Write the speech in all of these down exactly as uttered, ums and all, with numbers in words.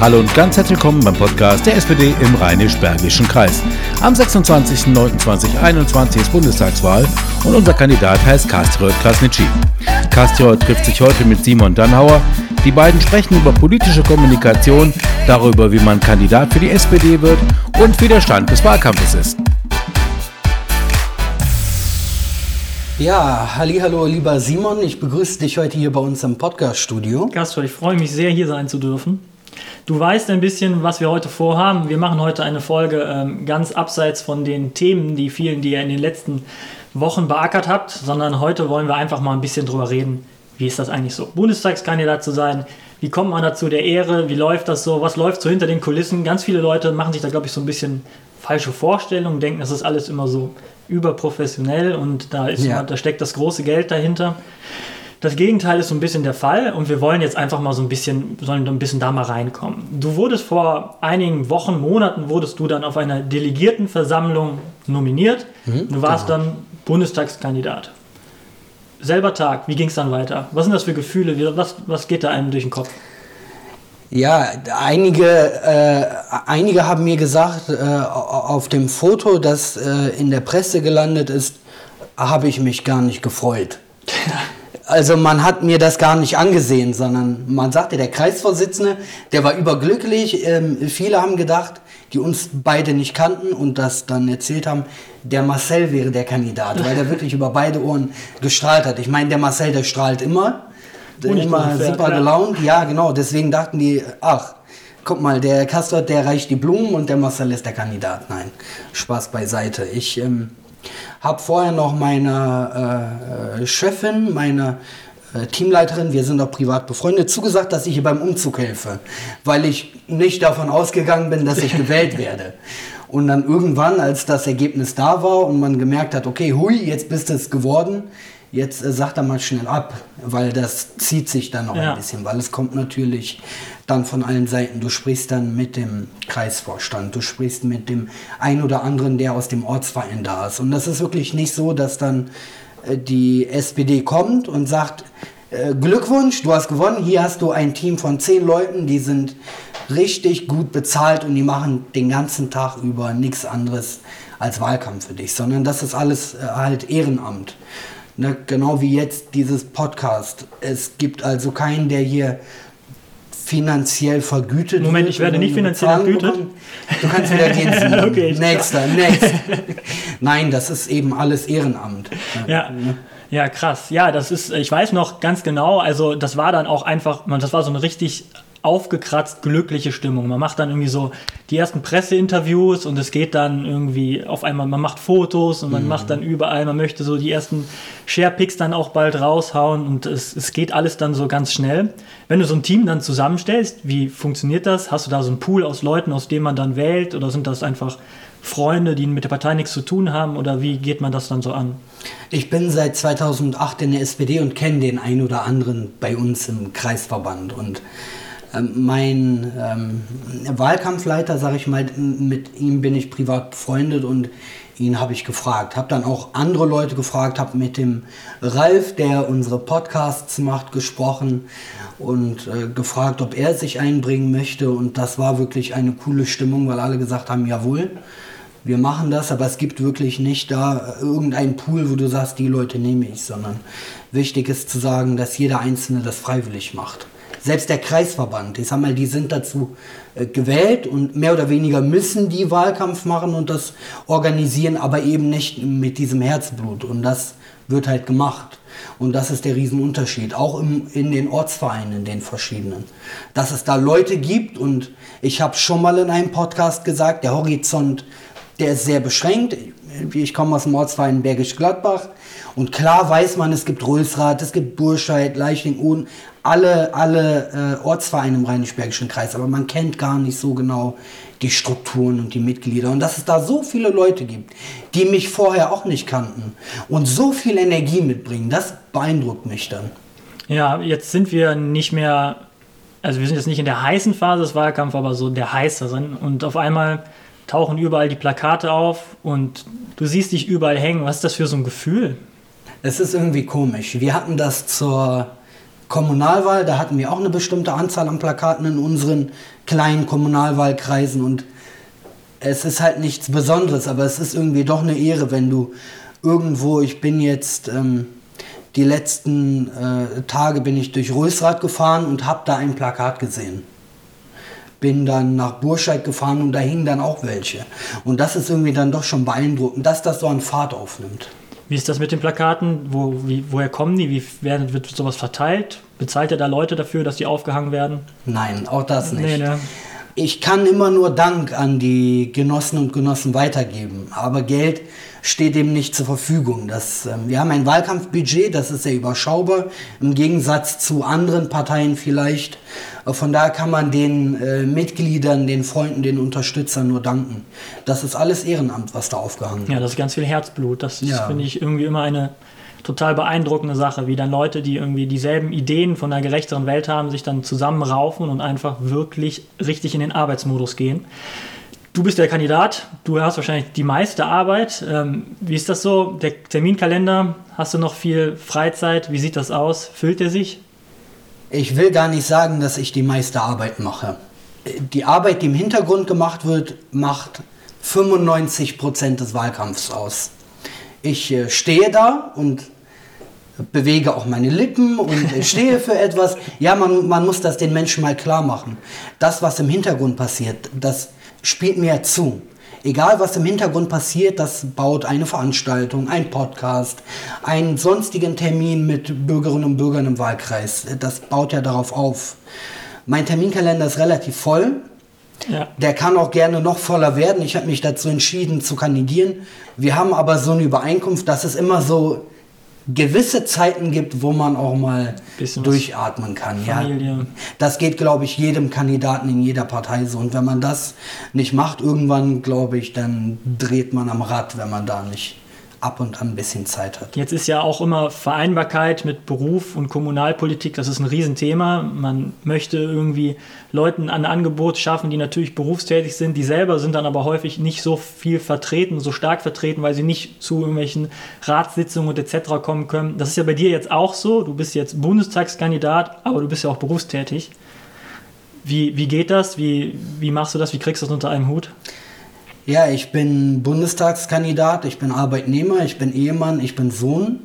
Hallo und ganz herzlich willkommen beim Podcast der S P D im Rheinisch-Bergischen Kreis. Am sechsundzwanzigsten neunten zweitausendeinundzwanzig ist Bundestagswahl und unser Kandidat heißt Kastriot Krasnitschi. Kastriot trifft sich heute mit Simon Dannhauer. Die beiden sprechen über politische Kommunikation, darüber, wie man Kandidat für die S P D wird und wie der Stand des Wahlkampfes ist. Ja, hallihallo, lieber Simon, ich begrüße dich heute hier bei uns im Podcast-Studio. Kastriot, ich freue mich sehr, hier sein zu dürfen. Du weißt ein bisschen, was wir heute vorhaben. Wir machen heute eine Folge ähm, ganz abseits von den Themen, die vielen, die ihr in den letzten Wochen beackert habt, sondern heute wollen wir einfach mal ein bisschen drüber reden, wie ist das eigentlich so, Bundestagskandidat zu sein, wie kommt man dazu der Ehre, wie läuft das so, was läuft so hinter den Kulissen. Ganz viele Leute machen sich da, glaube ich, so ein bisschen falsche Vorstellungen, denken, das ist alles immer so überprofessionell und da, ist, Ja. da steckt das große Geld dahinter. Das Gegenteil ist so ein bisschen der Fall und wir wollen jetzt einfach mal so ein bisschen, sollen ein bisschen da mal reinkommen. Du wurdest vor einigen Wochen, Monaten, wurdest du dann auf einer Delegiertenversammlung nominiert. Mhm, du warst genau. dann Bundestagskandidat. Selber Tag, wie ging es dann weiter? Was sind das für Gefühle? Wie- Was, was geht da einem durch den Kopf? Ja, einige, äh, einige haben mir gesagt, äh, auf dem Foto, das äh, in der Presse gelandet ist, habe ich mich gar nicht gefreut. Also man hat mir das gar nicht angesehen, sondern man sagte, der Kreisvorsitzende, der war überglücklich. Ähm, viele haben gedacht, die uns beide nicht kannten und das dann erzählt haben, der Marcel wäre der Kandidat, weil der wirklich über beide Ohren gestrahlt hat. Ich meine, der Marcel, der strahlt immer, der Und nicht immer ungefähr, super ja. gelaunt. Ja, genau, deswegen dachten die, ach, guck mal, der Kastriot, der reicht die Blumen und der Marcel ist der Kandidat. Nein, Spaß beiseite. Ich ähm, habe vorher noch meiner äh, Chefin, meiner äh, Teamleiterin, wir sind auch privat befreundet, zugesagt, dass ich ihr beim Umzug helfe, weil ich nicht davon ausgegangen bin, dass ich gewählt werde. Und dann irgendwann, als das Ergebnis da war und man gemerkt hat, okay, hui, jetzt bist es geworden, jetzt äh, sagt er mal schnell ab, weil das zieht sich dann noch Ja. ein bisschen, weil es kommt natürlich dann von allen Seiten. Du sprichst dann mit dem Kreisvorstand, du sprichst mit dem ein oder anderen, der aus dem Ortsverein da ist. Und das ist wirklich nicht so, dass dann äh, die S P D kommt und sagt, äh, Glückwunsch, du hast gewonnen, hier hast du ein Team von zehn Leuten, die sind richtig gut bezahlt und die machen den ganzen Tag über nichts anderes als Wahlkampf für dich, sondern das ist alles äh, halt Ehrenamt. Ne, genau wie jetzt dieses Podcast. Es gibt also keinen, der hier finanziell vergütet Moment, wird ich werde oder nicht eine finanziell Bezahlung vergütet. bekommt. Du kannst wieder gehen. Simon. Okay, ich- Nächster, next. Nein, das ist eben alles Ehrenamt. Ja. Ja, krass. Ja, das ist, ich weiß noch ganz genau, also das war dann auch einfach, man, das war so eine richtig aufgekratzt glückliche Stimmung. Man macht dann irgendwie so die ersten Presseinterviews und es geht dann irgendwie auf einmal, man macht Fotos und man macht dann überall, man möchte so die ersten Sharepics dann auch bald raushauen und es, es geht alles dann so ganz schnell. Wenn du so ein Team dann zusammenstellst, wie funktioniert das? Hast du da so einen Pool aus Leuten, aus denen man dann wählt oder sind das einfach Freunde, die mit der Partei nichts zu tun haben oder wie geht man das dann so an? Ich bin seit zweitausendacht in der S P D und kenne den einen oder anderen bei uns im Kreisverband. Und ähm, mein ähm, Wahlkampfleiter, sage ich mal, mit ihm bin ich privat befreundet und ihn habe ich gefragt. Habe dann auch andere Leute gefragt, habe mit dem Ralf, der unsere Podcasts macht, gesprochen und äh, gefragt, ob er sich einbringen möchte. Und das war wirklich eine coole Stimmung, weil alle gesagt haben, jawohl, wir machen das, aber es gibt wirklich nicht da irgendeinen Pool, wo du sagst, die Leute nehme ich, sondern wichtig ist zu sagen, dass jeder Einzelne das freiwillig macht. Selbst der Kreisverband, ich sag mal, die sind dazu äh, gewählt und mehr oder weniger müssen die Wahlkampf machen und das organisieren, aber eben nicht mit diesem Herzblut und das wird halt gemacht. Und das ist der Riesenunterschied, auch im, in den Ortsvereinen, in den verschiedenen. Dass es da Leute gibt und ich habe schon mal in einem Podcast gesagt, der Horizont, der ist sehr beschränkt. Ich komme aus dem Ortsverein Bergisch Gladbach und klar weiß man, es gibt Rösrath, es gibt Burscheid, Leichling, Ohn, alle, alle äh, Ortsvereine im Rheinisch-Bergischen Kreis, aber man kennt gar nicht so genau die Strukturen und die Mitglieder und dass es da so viele Leute gibt, die mich vorher auch nicht kannten und so viel Energie mitbringen, das beeindruckt mich dann. Ja, jetzt sind wir nicht mehr, also wir sind jetzt nicht in der heißen Phase des Wahlkampfs, aber so der heißeren und auf einmal tauchen überall die Plakate auf und du siehst dich überall hängen. Was ist das für so ein Gefühl? Es ist irgendwie komisch. Wir hatten das zur Kommunalwahl, da hatten wir auch eine bestimmte Anzahl an Plakaten in unseren kleinen Kommunalwahlkreisen und es ist halt nichts Besonderes, aber es ist irgendwie doch eine Ehre, wenn du irgendwo, ich bin jetzt ähm, die letzten äh, Tage bin ich durch Rösrath gefahren und habe da ein Plakat gesehen. Bin dann nach Burscheid gefahren und da hingen dann auch welche. Und das ist irgendwie dann doch schon beeindruckend, dass das so an Fahrt aufnimmt. Wie ist das mit den Plakaten? Wo, wie, woher kommen die? Wie werden, wird sowas verteilt? Bezahlt ihr da Leute dafür, dass die aufgehangen werden? Nein, auch das nicht. Nee, ne? Ich kann immer nur Dank an die Genossen und Genossen weitergeben, aber Geld steht dem nicht zur Verfügung. Das, äh, wir haben ein Wahlkampfbudget, das ist sehr überschaubar, im Gegensatz zu anderen Parteien vielleicht. Von daher kann man den äh, Mitgliedern, den Freunden, den Unterstützern nur danken. Das ist alles Ehrenamt, was da aufgehangen wird. Ja, das ist ganz viel Herzblut. Das Ja. finde ich irgendwie immer eine total beeindruckende Sache, wie dann Leute, die irgendwie dieselben Ideen von einer gerechteren Welt haben, sich dann zusammenraufen und einfach wirklich richtig in den Arbeitsmodus gehen. Du bist der Kandidat, du hast wahrscheinlich die meiste Arbeit. Ähm, wie ist das so? Der Terminkalender, hast du noch viel Freizeit? Wie sieht das aus? Füllt er sich? Ich will gar nicht sagen, dass ich die meiste Arbeit mache. Die Arbeit, die im Hintergrund gemacht wird, macht fünfundneunzig Prozent des Wahlkampfs aus. Ich äh, stehe da und bewege auch meine Lippen und äh, stehe für etwas. Ja, man, man muss das den Menschen mal klar machen. Das, was im Hintergrund passiert, das spielt mir zu. Egal, was im Hintergrund passiert, das baut eine Veranstaltung, ein Podcast, einen sonstigen Termin mit Bürgerinnen und Bürgern im Wahlkreis. Das baut ja darauf auf. Mein Terminkalender ist relativ voll. Ja. Der kann auch gerne noch voller werden. Ich habe mich dazu entschieden zu kandidieren. Wir haben aber so eine Übereinkunft, dass es immer so gewisse Zeiten gibt, wo man auch mal Bisschen durchatmen kann. Ja, Familie. das geht, glaube ich, jedem Kandidaten in jeder Partei so. Und wenn man das nicht macht, irgendwann, glaube ich, dann dreht man am Rad, wenn man da nicht ab und an ein bisschen Zeit hat. Jetzt ist ja auch immer Vereinbarkeit mit Beruf und Kommunalpolitik, das ist ein Riesenthema. Man möchte irgendwie Leuten ein Angebot schaffen, die natürlich berufstätig sind, die selber sind dann aber häufig nicht so viel vertreten, so stark vertreten, weil sie nicht zu irgendwelchen Ratssitzungen und et cetera kommen können. Das ist ja bei dir jetzt auch so. Du bist jetzt Bundestagskandidat, aber du bist ja auch berufstätig. Wie, wie geht das? Wie, wie machst du das? Wie kriegst du das unter einem Hut? Ja, ich bin Bundestagskandidat, ich bin Arbeitnehmer, ich bin Ehemann, ich bin Sohn.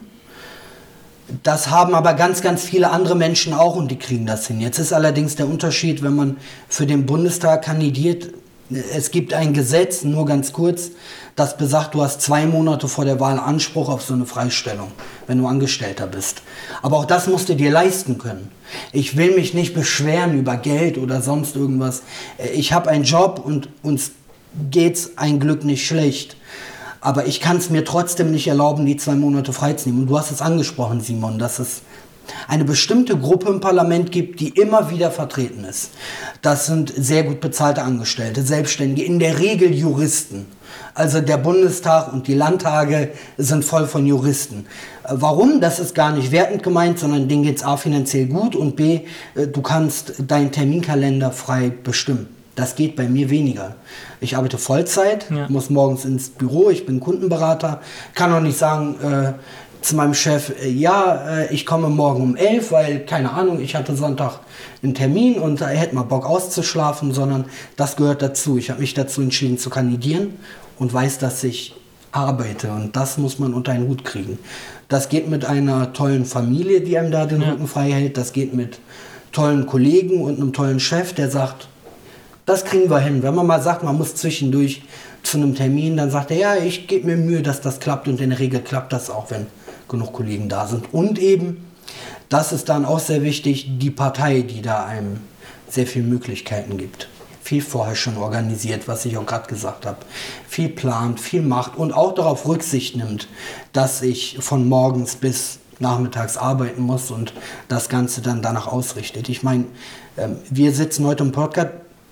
Das haben aber ganz, ganz viele andere Menschen auch und die kriegen das hin. Jetzt ist allerdings der Unterschied, wenn man für den Bundestag kandidiert, es gibt ein Gesetz, nur ganz kurz, das besagt, du hast zwei Monate vor der Wahl Anspruch auf so eine Freistellung, wenn du Angestellter bist. Aber auch das musst du dir leisten können. Ich will mich nicht beschweren über Geld oder sonst irgendwas. Ich habe einen Job und uns geht's ein Glück nicht schlecht. Aber ich kann es mir trotzdem nicht erlauben, die zwei Monate freizunehmen. Und du hast es angesprochen, Simon, dass es eine bestimmte Gruppe im Parlament gibt, die immer wieder vertreten ist. Das sind sehr gut bezahlte Angestellte, Selbstständige, in der Regel Juristen. Also der Bundestag und die Landtage sind voll von Juristen. Warum? Das ist gar nicht wertend gemeint, sondern denen geht es A finanziell gut und B, du kannst deinen Terminkalender frei bestimmen. Das geht bei mir weniger. Ich arbeite Vollzeit, ja. Muss morgens ins Büro, ich bin Kundenberater, kann auch nicht sagen äh, zu meinem Chef, äh, ja, äh, ich komme morgen um elf, weil, keine Ahnung, ich hatte Sonntag einen Termin und er hätte mal Bock auszuschlafen, sondern das gehört dazu. Ich habe mich dazu entschieden zu kandidieren und weiß, dass ich arbeite und das muss man unter einen Hut kriegen. Das geht mit einer tollen Familie, die einem da den ja. Rücken frei hält, das geht mit tollen Kollegen und einem tollen Chef, der sagt, das kriegen wir hin. Wenn man mal sagt, man muss zwischendurch zu einem Termin, dann sagt er, ja, ich gebe mir Mühe, dass das klappt. Und in der Regel klappt das auch, wenn genug Kollegen da sind. Und eben, das ist dann auch sehr wichtig, die Partei, die da einem sehr viele Möglichkeiten gibt. Viel vorher schon organisiert, was ich auch gerade gesagt habe. Viel plant, viel macht und auch darauf Rücksicht nimmt, dass ich von morgens bis nachmittags arbeiten muss und das Ganze dann danach ausrichtet. Ich meine, wir sitzen heute im Podcast,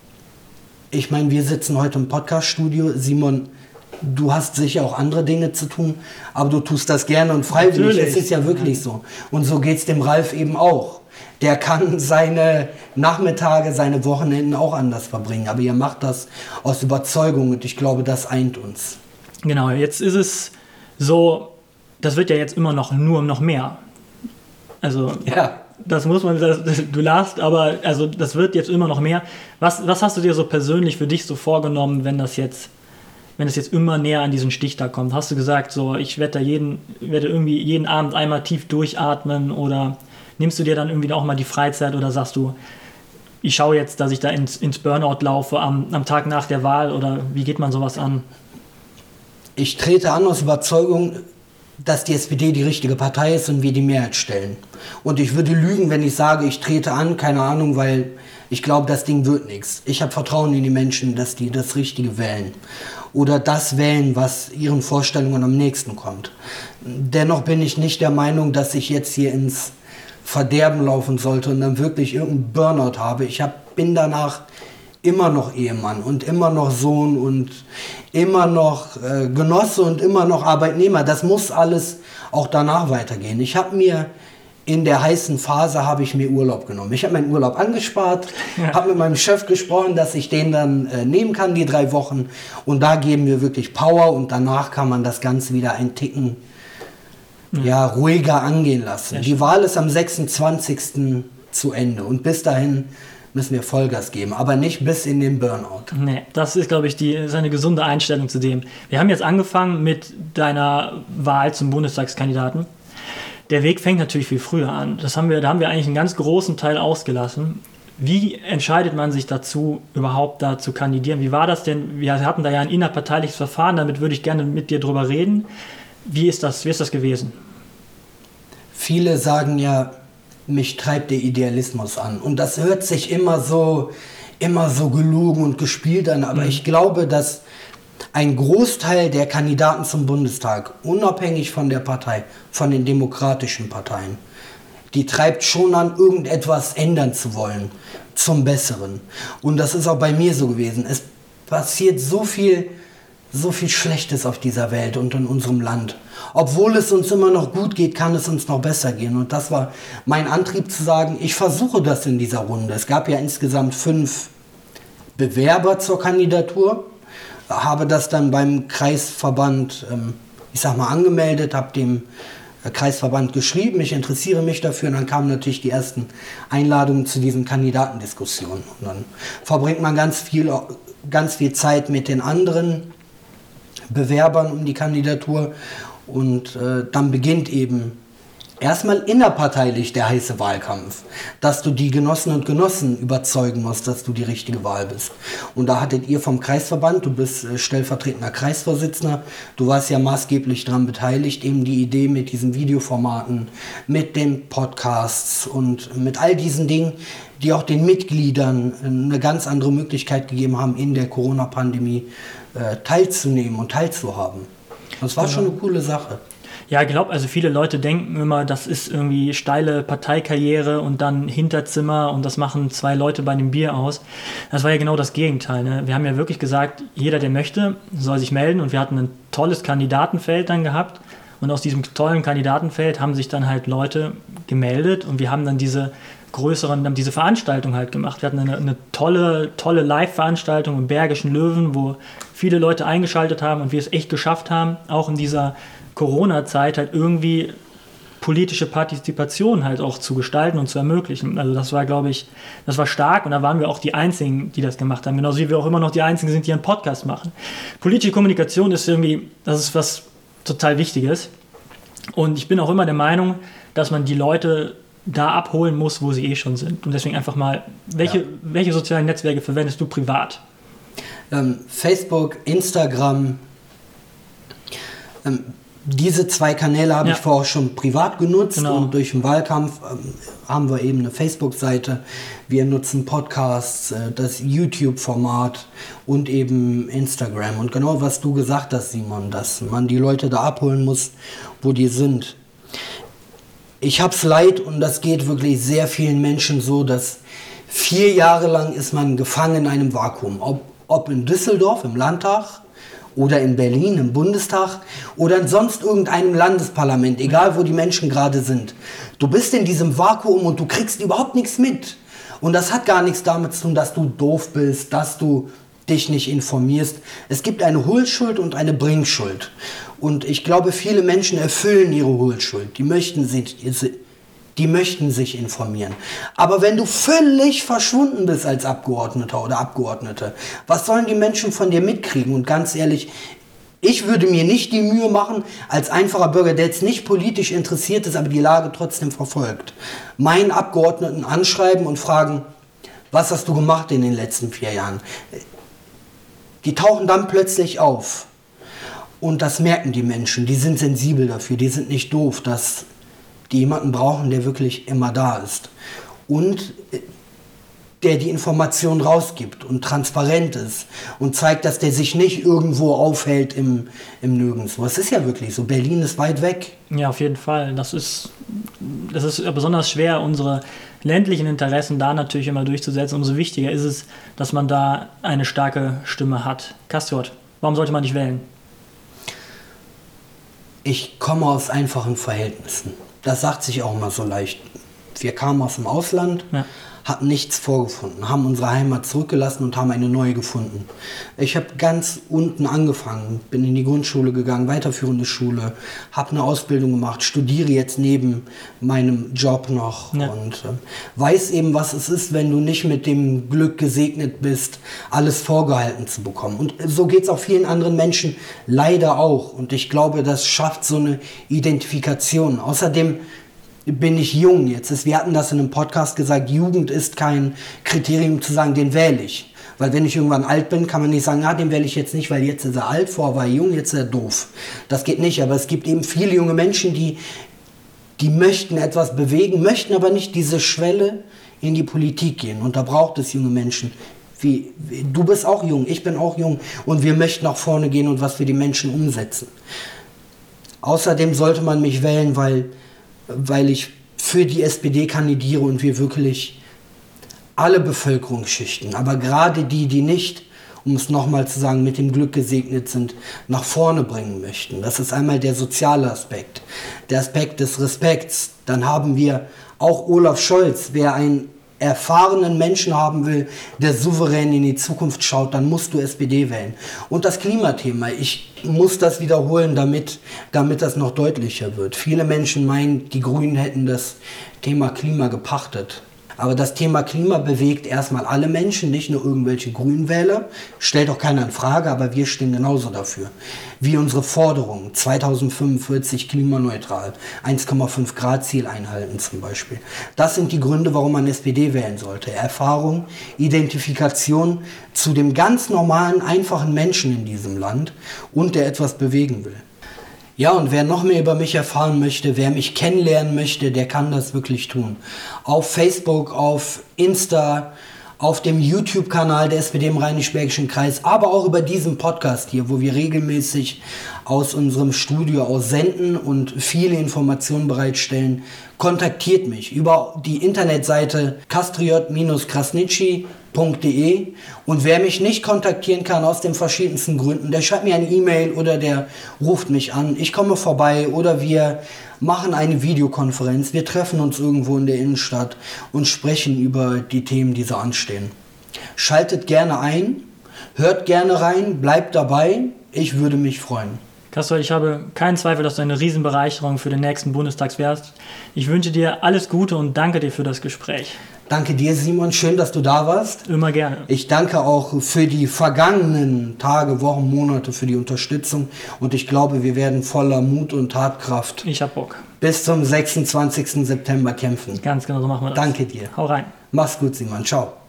Ich meine, wir sitzen heute im Podcast-Studio. Simon, du hast sicher auch andere Dinge zu tun, aber du tust das gerne und freiwillig. Es ist ja wirklich so. Und so geht es dem Ralf eben auch. Der kann seine Nachmittage, seine Wochenenden auch anders verbringen. Aber ihr macht das aus Überzeugung und ich glaube, das eint uns. Genau, jetzt ist es so, das wird ja jetzt immer noch nur noch mehr. Also ja. das muss man, das, du lachst, aber also das wird jetzt immer noch mehr. Was, was hast du dir so persönlich für dich so vorgenommen, wenn das jetzt, wenn es jetzt immer näher an diesen Stichtag kommt? Hast du gesagt, so ich werde da jeden, werde irgendwie jeden Abend einmal tief durchatmen, oder nimmst du dir dann irgendwie auch mal die Freizeit, oder sagst du, ich schaue jetzt, dass ich da ins, ins Burnout laufe am, am Tag nach der Wahl, oder wie geht man sowas an? Ich trete an aus Überzeugung, dass die S P D die richtige Partei ist und wir die Mehrheit stellen. Und ich würde lügen, wenn ich sage, ich trete an, keine Ahnung, weil ich glaube, das Ding wird nichts. Ich habe Vertrauen in die Menschen, dass die das Richtige wählen. Oder das wählen, was ihren Vorstellungen am nächsten kommt. Dennoch bin ich nicht der Meinung, dass ich jetzt hier ins Verderben laufen sollte und dann wirklich irgendeinen Burnout habe. Ich hab, bin danach immer noch Ehemann und immer noch Sohn und immer noch äh, Genosse und immer noch Arbeitnehmer. Das muss alles auch danach weitergehen. Ich habe mir in der heißen Phase habe ich mir Urlaub genommen. Ich habe meinen Urlaub angespart, ja. habe mit meinem Chef gesprochen, dass ich den dann äh, nehmen kann, die drei Wochen. Und da geben wir wirklich Power und danach kann man das Ganze wieder ein Ticken ja. Ja, ruhiger angehen lassen. Ja, die Wahl ist am sechsundzwanzigsten zu Ende und bis dahin müssen wir Vollgas geben, aber nicht bis in den Burnout. Nee, das ist, glaube ich, die, ist eine gesunde Einstellung zu dem. Wir haben jetzt angefangen mit deiner Wahl zum Bundestagskandidaten. Der Weg fängt natürlich viel früher an. Das haben wir, da haben wir eigentlich einen ganz großen Teil ausgelassen. Wie entscheidet man sich dazu, überhaupt da zu kandidieren? Wie war das denn? Wir hatten da ja ein innerparteiliches Verfahren, damit würde ich gerne mit dir drüber reden. Wie ist das, wie ist das gewesen? Viele sagen ja, mich treibt der Idealismus an. Und das hört sich immer so, immer so gelogen und gespielt an. Aber mhm. ich glaube, dass ein Großteil der Kandidaten zum Bundestag, unabhängig von der Partei, von den demokratischen Parteien, die treibt schon an, irgendetwas ändern zu wollen, zum Besseren. Und das ist auch bei mir so gewesen. Es passiert so viel, so viel Schlechtes auf dieser Welt und in unserem Land. Obwohl es uns immer noch gut geht, kann es uns noch besser gehen. Und das war mein Antrieb zu sagen, ich versuche das in dieser Runde. Es gab ja insgesamt fünf Bewerber zur Kandidatur. Habe das dann beim Kreisverband, ähm, ich sag mal, angemeldet, habe dem äh, Kreisverband geschrieben, ich interessiere mich dafür. Und dann kamen natürlich die ersten Einladungen zu diesen Kandidatendiskussionen. Und dann verbringt man ganz viel, ganz viel Zeit mit den anderen Bewerbern um die Kandidatur. Und äh, dann beginnt eben erstmal innerparteilich der heiße Wahlkampf, dass du die Genossen und Genossen überzeugen musst, dass du die richtige Wahl bist. Und da hattet ihr vom Kreisverband, du bist äh, stellvertretender Kreisvorsitzender, du warst ja maßgeblich daran beteiligt, eben die Idee mit diesen Videoformaten, mit den Podcasts und mit all diesen Dingen, die auch den Mitgliedern eine ganz andere Möglichkeit gegeben haben, in der Corona-Pandemie äh, teilzunehmen und teilzuhaben. Das war schon eine coole Sache. Ja, ich glaube, also viele Leute denken immer, das ist irgendwie steile Parteikarriere und dann Hinterzimmer und das machen zwei Leute bei einem Bier aus. Das war ja genau das Gegenteil. Ne? Wir haben ja wirklich gesagt, jeder, der möchte, soll sich melden, und wir hatten ein tolles Kandidatenfeld dann gehabt, und aus diesem tollen Kandidatenfeld haben sich dann halt Leute gemeldet und wir haben dann diese größeren, haben diese Veranstaltung halt gemacht. Wir hatten eine, eine tolle, tolle Live-Veranstaltung im Bergischen Löwen, wo viele Leute eingeschaltet haben und wir es echt geschafft haben, auch in dieser Corona-Zeit halt irgendwie politische Partizipation halt auch zu gestalten und zu ermöglichen. Also das war, glaube ich, das war stark, und da waren wir auch die Einzigen, die das gemacht haben. Genauso wie wir auch immer noch die Einzigen sind, die einen Podcast machen. Politische Kommunikation ist irgendwie, das ist was total Wichtiges. Und ich bin auch immer der Meinung, dass man die Leute da abholen muss, wo sie eh schon sind. Und deswegen einfach mal, welche, ja. welche sozialen Netzwerke verwendest du privat? Ähm, Facebook, Instagram, ähm, diese zwei Kanäle habe ja. ich vorher schon privat genutzt, genau. Und durch den Wahlkampf ähm, haben wir eben eine Facebook-Seite. Wir nutzen Podcasts, äh, das YouTube-Format und eben Instagram. Und genau was du gesagt hast, Simon, dass man die Leute da abholen muss, wo die sind. Ich hab's leid, und das geht wirklich sehr vielen Menschen so, dass vier Jahre lang ist man gefangen in einem Vakuum. Ob, ob in Düsseldorf im Landtag oder in Berlin im Bundestag oder in sonst irgendeinem Landesparlament, egal wo die Menschen gerade sind. Du bist in diesem Vakuum und du kriegst überhaupt nichts mit. Und das hat gar nichts damit zu tun, dass du doof bist, dass du dich nicht informierst. Es gibt eine Hohlschuld und eine Bringschuld. Und ich glaube, viele Menschen erfüllen ihre Hohlschuld. Die möchten sie, die möchten sich informieren. Aber wenn du völlig verschwunden bist als Abgeordneter oder Abgeordnete, was sollen die Menschen von dir mitkriegen? Und ganz ehrlich, ich würde mir nicht die Mühe machen, als einfacher Bürger, der jetzt nicht politisch interessiert ist, aber die Lage trotzdem verfolgt, meinen Abgeordneten anschreiben und fragen, was hast du gemacht in den letzten vier Jahren? Die tauchen dann plötzlich auf. Und das merken die Menschen, die sind sensibel dafür, die sind nicht doof, dass die jemanden brauchen, der wirklich immer da ist. Und der die Information rausgibt und transparent ist und zeigt, dass der sich nicht irgendwo aufhält im, im Nirgendwo. Es ist ja wirklich so, Berlin ist weit weg. Ja, auf jeden Fall. Das ist, das ist besonders schwer, unsere ländlichen Interessen da natürlich immer durchzusetzen. Umso wichtiger ist es, dass man da eine starke Stimme hat. Castriot, warum sollte man nicht wählen? Ich komme aus einfachen Verhältnissen. Das sagt sich auch immer so leicht. Wir kamen aus dem Ausland, ja. hatten nichts vorgefunden, haben unsere Heimat zurückgelassen und haben eine neue gefunden. Ich habe ganz unten angefangen, bin in die Grundschule gegangen, weiterführende Schule, habe eine Ausbildung gemacht, studiere jetzt neben meinem Job noch ja. und äh, weiß eben, was es ist, wenn du nicht mit dem Glück gesegnet bist, alles vorgehalten zu bekommen. Und so geht es auch vielen anderen Menschen leider auch. Und ich glaube, das schafft so eine Identifikation. Außerdem bin ich jung jetzt. Ist, wir hatten das in einem Podcast gesagt, Jugend ist kein Kriterium zu sagen, den wähle ich. Weil wenn ich irgendwann alt bin, kann man nicht sagen, ah, den wähle ich jetzt nicht, weil jetzt ist er alt, vorher war er jung, jetzt ist er doof. Das geht nicht, aber es gibt eben viele junge Menschen, die, die möchten etwas bewegen, möchten aber nicht diese Schwelle in die Politik gehen. Und da braucht es junge Menschen. Wie, wie, du bist auch jung, ich bin auch jung und wir möchten nach vorne gehen und was für die Menschen umsetzen. Außerdem sollte man mich wählen, weil weil ich für die S P D kandidiere und wir wirklich alle Bevölkerungsschichten, aber gerade die, die nicht, um es nochmal zu sagen, mit dem Glück gesegnet sind, nach vorne bringen möchten. Das ist einmal der soziale Aspekt, der Aspekt des Respekts. Dann haben wir auch Olaf Scholz, wer einen erfahrenen Menschen haben will, der souverän in die Zukunft schaut, dann musst du S P D wählen. Und das Klimathema, ich muss das wiederholen, damit, damit das noch deutlicher wird. Viele Menschen meinen, die Grünen hätten das Thema Klima gepachtet. Aber das Thema Klima bewegt erstmal alle Menschen, nicht nur irgendwelche Grünwähler. Stellt auch keiner in Frage, aber wir stehen genauso dafür. Wie unsere Forderung, zweitausendfünfundvierzig klimaneutral, eins Komma fünf Grad Ziel einhalten zum Beispiel. Das sind die Gründe, warum man S P D wählen sollte. Erfahrung, Identifikation zu dem ganz normalen, einfachen Menschen in diesem Land und der etwas bewegen will. Ja, und wer noch mehr über mich erfahren möchte, wer mich kennenlernen möchte, der kann das wirklich tun. Auf Facebook, auf Insta, auf dem YouTube-Kanal der S P D im Rheinisch-Bergischen Kreis, aber auch über diesen Podcast hier, wo wir regelmäßig aus unserem Studio aus senden und viele Informationen bereitstellen. Kontaktiert mich über die Internetseite castriot Bindestrich krasnitschi Punkt de und wer mich nicht kontaktieren kann aus den verschiedensten Gründen, der schreibt mir eine E-Mail oder der ruft mich an. Ich komme vorbei oder wir machen eine Videokonferenz. Wir treffen uns irgendwo in der Innenstadt und sprechen über die Themen, die so anstehen. Schaltet gerne ein, hört gerne rein, bleibt dabei. Ich würde mich freuen. Castriot, ich habe keinen Zweifel, dass du eine Riesenbereicherung für den nächsten Bundestag wärst. Ich wünsche dir alles Gute und danke dir für das Gespräch. Danke dir, Simon. Schön, dass du da warst. Immer gerne. Ich danke auch für die vergangenen Tage, Wochen, Monate für die Unterstützung. Und ich glaube, wir werden voller Mut und Tatkraft ich hab Bock. bis zum sechsundzwanzigsten September kämpfen. Ganz genau, so machen wir das. Danke dir. Hau rein. Mach's gut, Simon. Ciao.